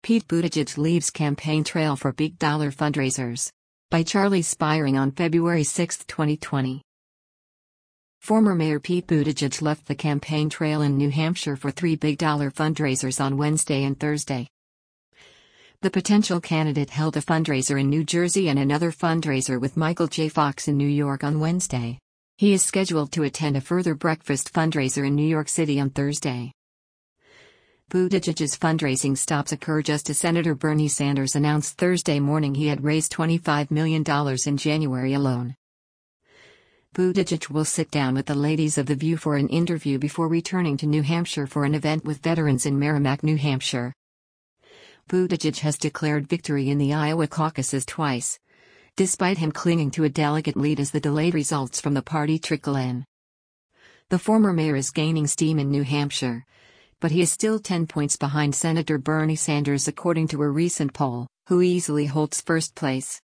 Pete Buttigieg leaves campaign trail for big dollar fundraisers. By Charlie Spiring on February 6, 2020. Former Mayor Pete Buttigieg left the campaign trail in New Hampshire for 3 big dollar fundraisers on Wednesday and Thursday. The potential candidate held a fundraiser in New Jersey and another fundraiser with Michael J. Fox in New York on Wednesday. He is scheduled to attend a further breakfast fundraiser in New York City on Thursday. Buttigieg's fundraising stops occur just as Senator Bernie Sanders announced Thursday morning he had raised $25 million in January alone. Buttigieg will sit down with the ladies of The View for an interview before returning to New Hampshire for an event with veterans in Merrimack, New Hampshire. Buttigieg has declared victory in the Iowa caucuses twice, despite him clinging to a delegate lead as the delayed results from the party trickle in. The former mayor is gaining steam in New Hampshire, but he is still 10 points behind Senator Bernie Sanders according to a recent poll, who easily holds first place.